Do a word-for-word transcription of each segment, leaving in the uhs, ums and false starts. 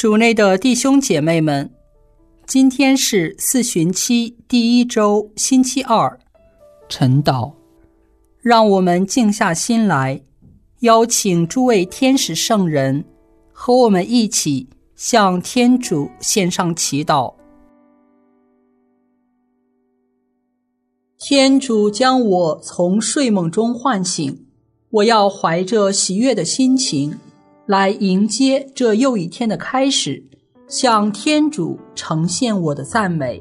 主内的弟兄姐妹们，今天是四旬期第一周星期二，晨祷。让我们静下心来，邀请诸位天使圣人和我们一起向天主献上祈祷。天主将我从睡梦中唤醒，我要怀着喜悦的心情来迎接这又一天的开始，向天主呈现我的赞美。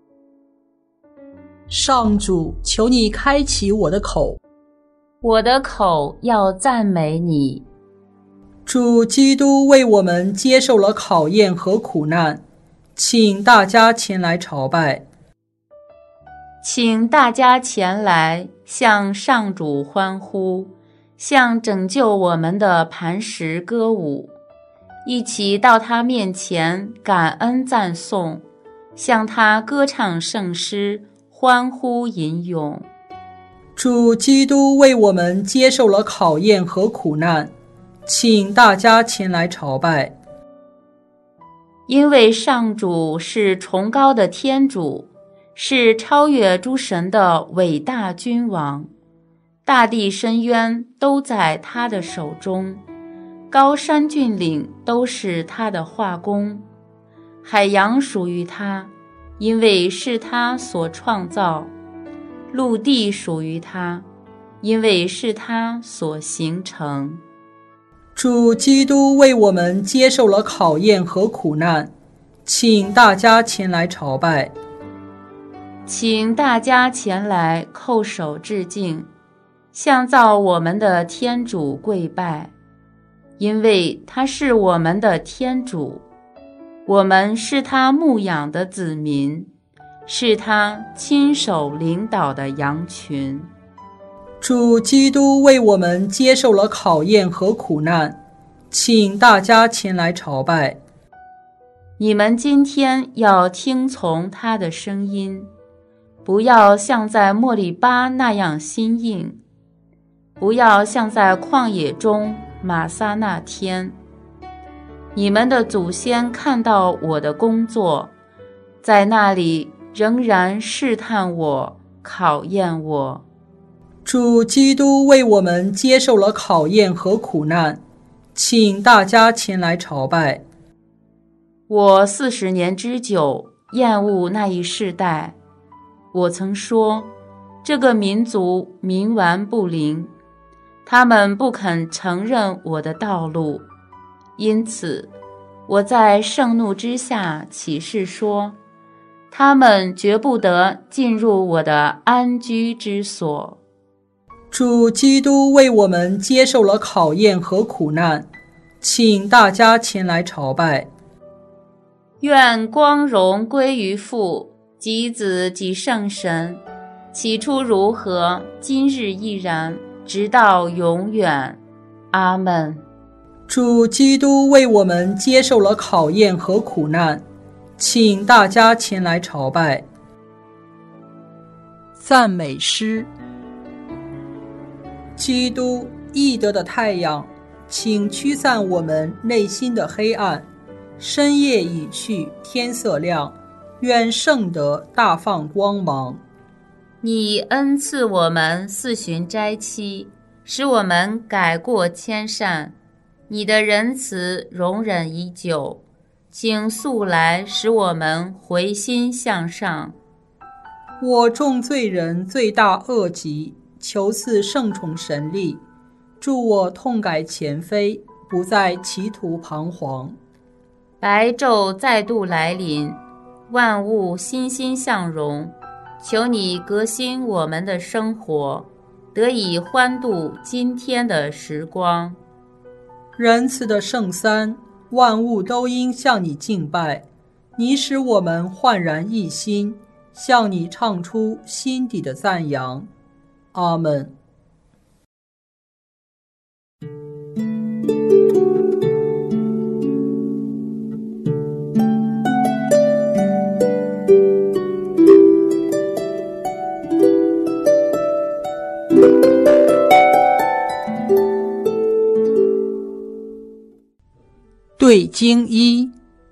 上主，求你开启我的口， 我的口要赞美你。 主基督为我们接受了考验和苦难，请大家前来朝拜。 请大家前来向上主欢呼，向拯救我们的磐石歌舞，一起到他面前感恩赞颂，向他歌唱圣诗，欢呼吟咏。 主基督为我们接受了考验和苦难，请大家前来朝拜。 因为上主是崇高的天主，是超越诸神的伟大君王，大地深渊都在他的手中，高山峻岭都是他的画工，海洋属于他，因为是他所创造，陆地属于他，因为是他所形成。 主基督为我们接受了考验和苦难，请大家前来朝拜。 请大家前来叩首致敬，向造我们的天主跪拜，因为他是我们的天主，我们是他牧养的子民，是他亲手领导的羊群。 主基督为我们接受了考验和苦难，请大家前来朝拜。 你们今天要听从他的声音，不要像在莫里巴那样心硬，不要像在旷野中玛撒那天。你们的祖先看到我的工作，在那里仍然试探我，考验我。 主基督为我们接受了考验和苦难，请大家前来朝拜。 我四十年之久，厌恶那一世代。我曾说，这个民族冥顽不灵，他们不肯承认我的道路，因此我在盛怒之下起誓说，他们绝不得进入我的安居之所。 主基督为我们接受了考验和苦难，请大家前来朝拜。 愿光荣归于父及子及圣神，起初如何，今日亦然，直到永远。阿们。 主基督为我们接受了考验和苦难，请大家前来朝拜。赞美诗。基督，义德的太阳，请驱散我们内心的黑暗。深夜已去，天色亮，愿圣德大放光芒。 你恩赐我们四旬斋期，使我们改过迁善。你的仁慈容忍已久，请速来使我们回心向上。 我众罪人罪大恶极，求赐圣宠神力，助我痛改前非，不再歧途彷徨。 白昼再度来临，万物欣欣向荣，求你革新我们的生活，得以欢度今天的时光。 仁慈的圣三，万物都应向你敬拜，你使我们焕然一新，向你唱出心底的赞扬。阿们。对经一，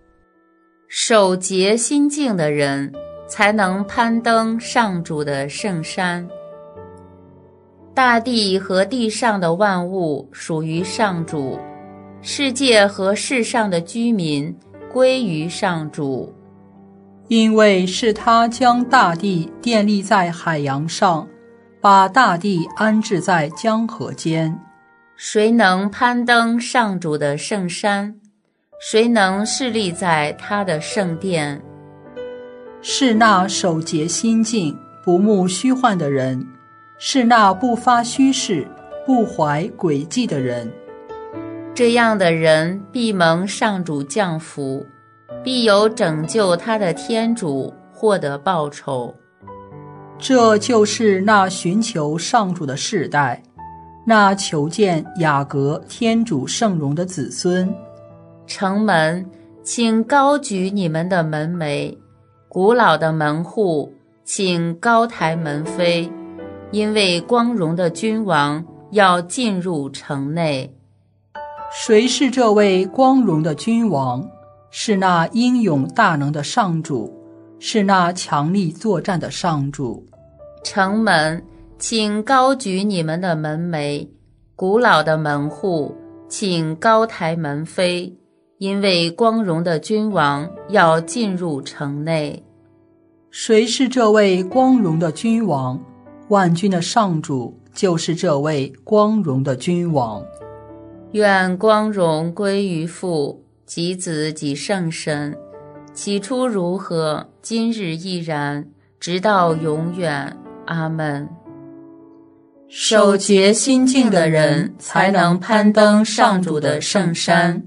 守节心静的人才能攀登上主的圣山。大地和地上的万物属于上主，世界和世上的居民归于上主。 因为是他将大地建立在海洋上，把大地安置在江河间。 谁能攀登上主的圣山？谁能侍立在他的圣殿？ 是那守节心静、不慕虚幻的人，是那不发虚誓、不怀诡计的人。 这样的人必蒙上主降福，必有拯救他的天主获得报酬。 这就是那寻求上主的世代，那求见雅各天主圣容的子孙。 城门，请高举你们的门楣，古老的门户，请高抬门扉，因为光荣的君王要进入城内。 谁是这位光荣的君王？是那英勇大能的上主，是那强力作战的上主。 城门，请高举你们的门楣，古老的门户，请高抬门扉，因为光荣的君王要进入城内。 谁是这位光荣的君王？万军的上主就是这位光荣的君王。 愿光荣归于父及子及圣神，起初如何，今日亦然，直到永远。阿们。守节心静的人才能攀登上主的圣山。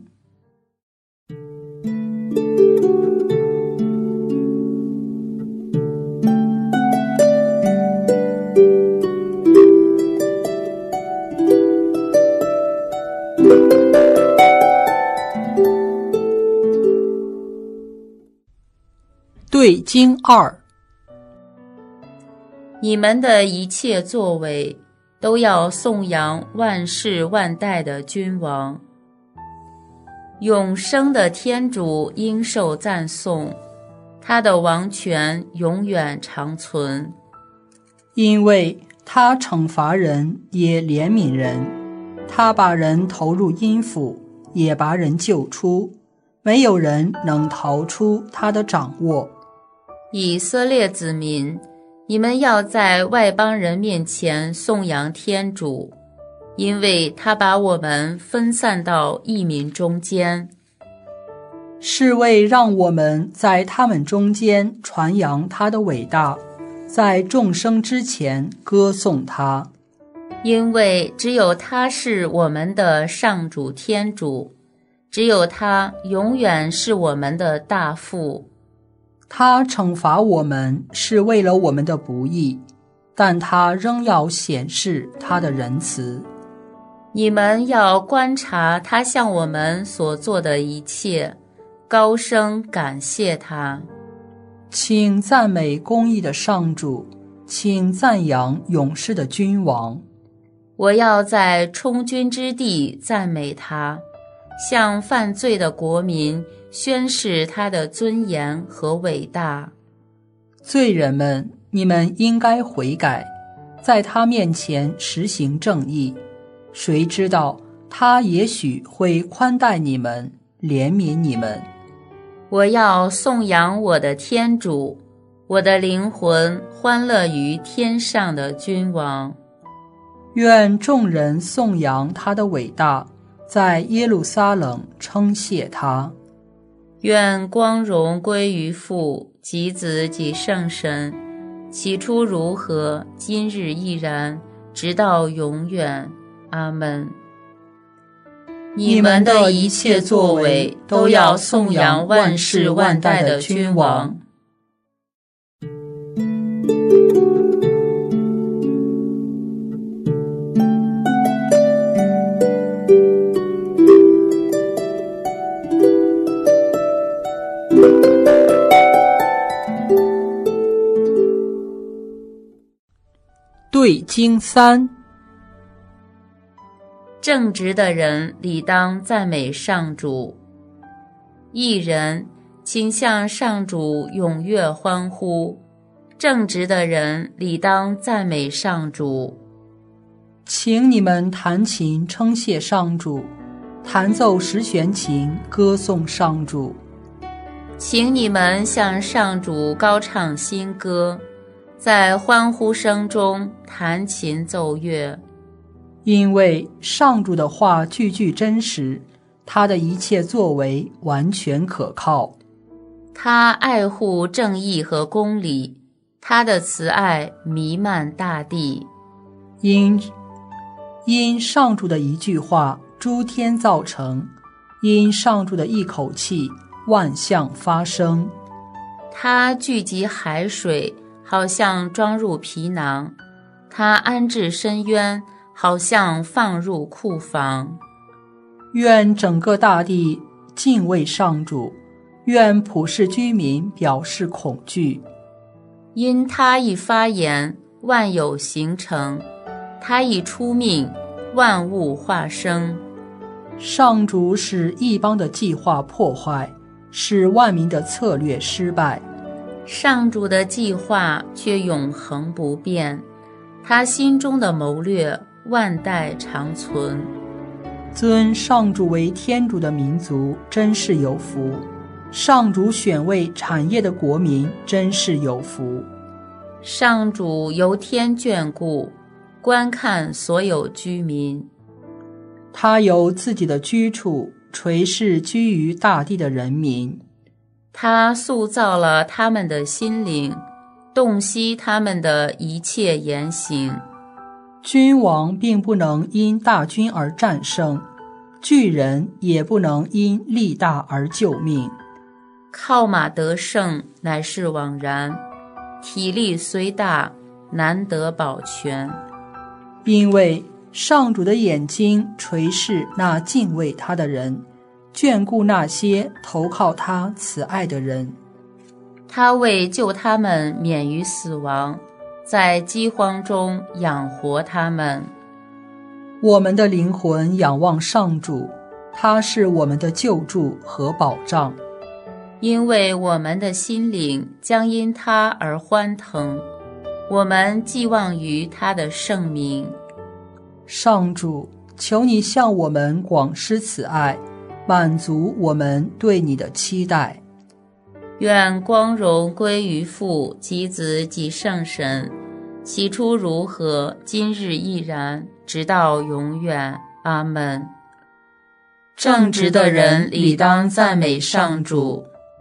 对经二， 你们的一切作为都要颂扬万世万代的君王。永生的天主应受赞颂，他的王权永远长存。 因为他惩罚人也怜悯人，他把人投入阴府，也把人救出，没有人能逃出他的掌握。 以色列子民，你们要在外邦人面前颂扬天主，因为他把我们分散到异民中间， 是为让我们在他们中间传扬他的伟大，在众生之前歌颂他。 因为只有他是我们的上主天主，只有他永远是我们的大父。 他惩罚我们是为了我们的不义，但他仍要显示他的仁慈。 你们要观察他向我们所做的一切，高声感谢他。 请赞美公义的上主，请赞扬勇士的君王。 我要在充军之地赞美他，向犯罪的国民宣示他的尊严和伟大。 罪人们，你们应该悔改，在他面前实行正义。谁知道他也许会宽待你们，怜悯你们。 我要颂扬我的天主，我的灵魂欢乐于天上的君王。 愿众人颂扬他的伟大，在耶路撒冷称谢他。 愿光荣归于父及子及圣神，起初如何，今日亦然，直到永远。阿们。你们的一切作为都要颂扬万世万代的君王。 对经三， 正直的人理当赞美上主，义人请向上主踊跃欢呼，正直的人理当赞美上主。 请你们弹琴称谢上主，弹奏十弦琴歌颂上主。 请你们向上主高唱新歌，在欢呼声中弹琴奏乐。 因为上主的话句句真实，他的一切作为完全可靠。 他爱护正义和公理，他的慈爱弥漫大地。 因因上主的一句话，诸天造成；因上主的一口气，万象发生。 他聚集海水，好像装入皮囊；他安置深渊，好像放入库房。 愿整个大地敬畏上主，愿普世居民表示恐惧。 因他一发言，万有形成；他一出命，万物化生。 上主使异邦的计划破坏，使万民的策略失败。 上主的计划却永恒不变，他心中的谋略万代长存。 尊上主为天主的民族真是有福，上主选为产业的国民真是有福。 上主由天眷顾，观看所有居民。 他由自己的居处垂视居于大地的人民。 他塑造了他们的心灵，洞悉他们的一切言行。 君王并不能因大军而战胜，巨人也不能因力大而救命。 靠马得胜乃是枉然，体力虽大，难得保全。 因为上主的眼睛垂视那敬畏他的人，眷顾那些投靠他慈爱的人。 他为救他们免于死亡，在饥荒中养活他们。 我们的灵魂仰望上主，他是我们的救助和保障。 因为我们的心灵将因他而欢腾，我们寄望于他的圣名。 上主，求你向我们广施慈爱，满足我们对你的期待。 愿光荣归于父及子及圣神，起初如何，今日亦然，直到永远。阿们。正直的人理当赞美上主。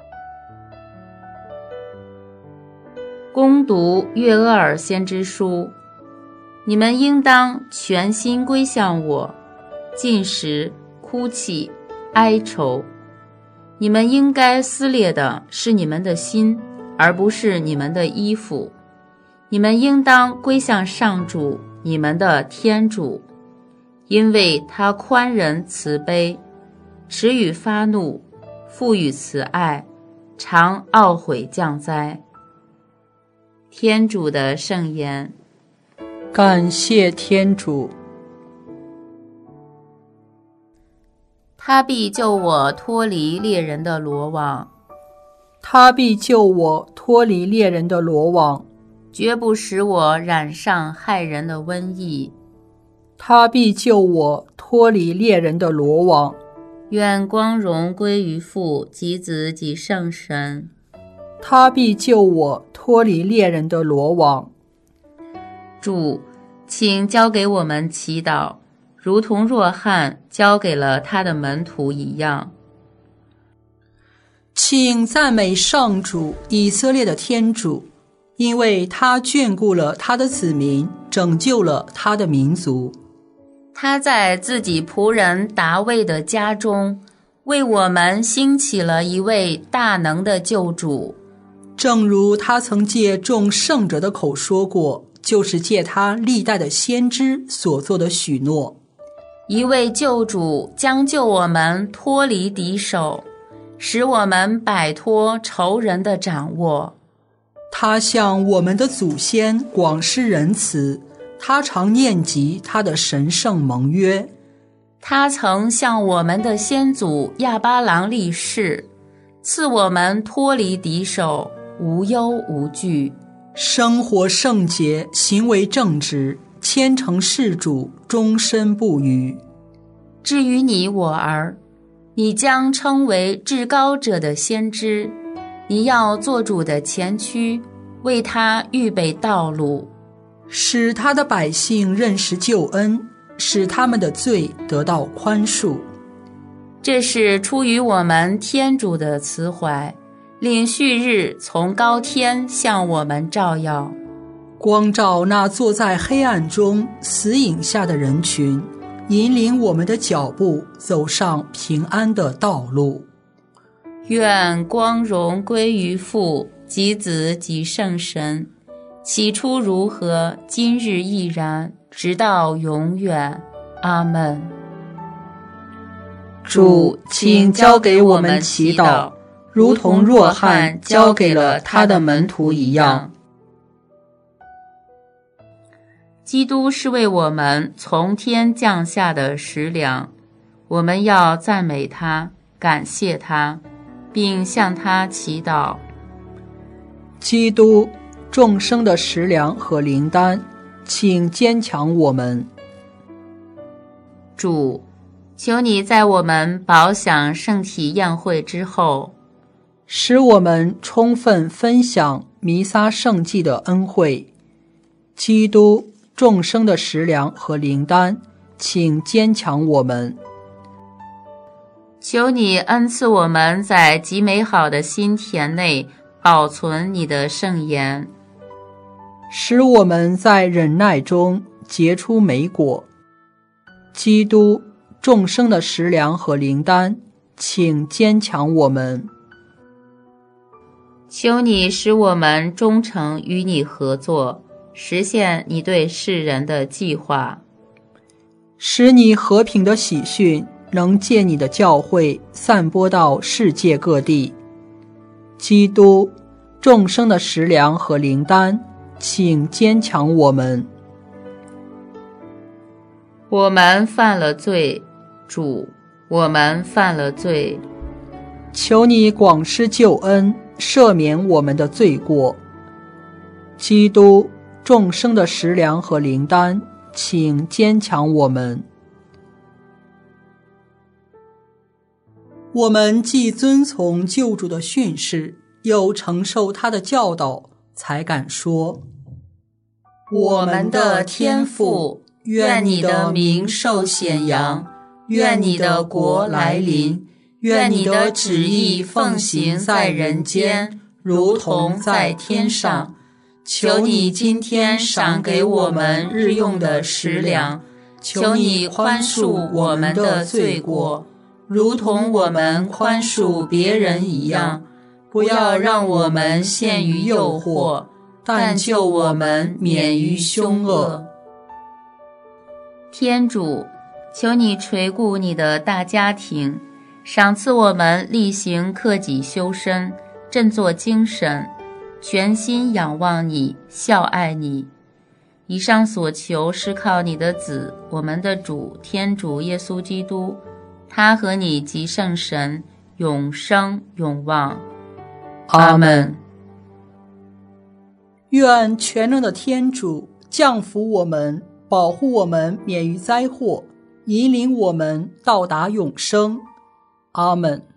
恭读岳厄尔先知书，你们应当全心归向我，进食、哭泣、哀愁。你们应该撕裂的是你们的心，而不是你们的衣服。你们应当归向上主，你们的天主，因为他宽仁慈悲，迟予发怒，富予慈爱，常懊悔降灾。天主的圣言。 感谢天主。 他必救我脱离猎人的罗网， 他必救我脱离猎人的罗网， 绝不使我染上害人的瘟疫。 他必救我脱离猎人的罗网。 愿光荣归于父及子及圣神。 他必救我脱离猎人的罗网。 主，请交给我们祈祷，如同若翰交给了他的门徒一样。 请赞美上主，以色列的天主，因为他眷顾了他的子民，拯救了他的民族。 他在自己仆人达味的家中，为我们兴起了一位大能的救主。 正如他曾借众圣者的口说过，就是借他历代的先知所做的许诺。 一位救主将救我们脱离敌手，使我们摆脱仇人的掌握。 他向我们的祖先广施仁慈，他常念及他的神圣盟约。 他曾向我们的先祖亚巴郎立誓， 赐我们脱离敌手，无忧无惧， 生活圣洁，行为正直，虔诚事主，终身不渝。 至于你我儿，你将称为至高者的先知，你要做主的前驱，为他预备道路， 使他的百姓认识救恩，使他们的罪得到宽恕。 这是出于我们天主的慈怀，令旭日从高天向我们照耀， 光照那坐在黑暗中死影下的人群，引领我们的脚步走上平安的道路。 愿光荣归于父及子及圣神，起初如何，今日亦然，直到永远。阿们。 主，请交给我们祈祷，如同若翰交给了他的门徒一样。 基督是为我们从天降下的食粮，我们要赞美他，感谢他，并向他祈祷。 基督，众生的食粮和灵丹，请坚强我们。 主，求你在我们饱享圣体宴会之后， 使我们充分分享弥撒圣祭的恩惠。基督，众生的食粮和灵丹，请坚强我们。 求你恩赐我们在极美好的心田内保存你的圣言， 使我们在忍耐中结出美果。基督，众生的食粮和灵丹，请坚强我们。 求你使我们忠诚与你合作，实现你对世人的计划， 使你和平的喜讯能借你的教会散播到世界各地。基督，众生的食粮和灵丹，请坚强我们。 我们犯了罪，主，我们犯了罪， 求你广施救恩，赦免我们的罪过。基督，众生的食粮和灵丹，请坚强我们。我们既遵从救主的训示，又承受他的教导，才敢说： 我们的天父，愿你的名受显扬，愿你的国来临，愿你的旨意奉行在人间，如同在天上。求你今天赏给我们日用的食粮，求你宽恕我们的罪过，如同我们宽恕别人一样，不要让我们陷于诱惑，但救我们免于凶恶。天主，求你垂顾你的大家庭，赏赐我们力行克己修身，振作精神，全心仰望你，孝爱你。以上所求是靠你的子，我们的主天主耶稣基督，他和你及圣神永生永望。阿们。 愿全能的天主降福我们，保护我们免于灾祸，引领我们到达永生。阿们。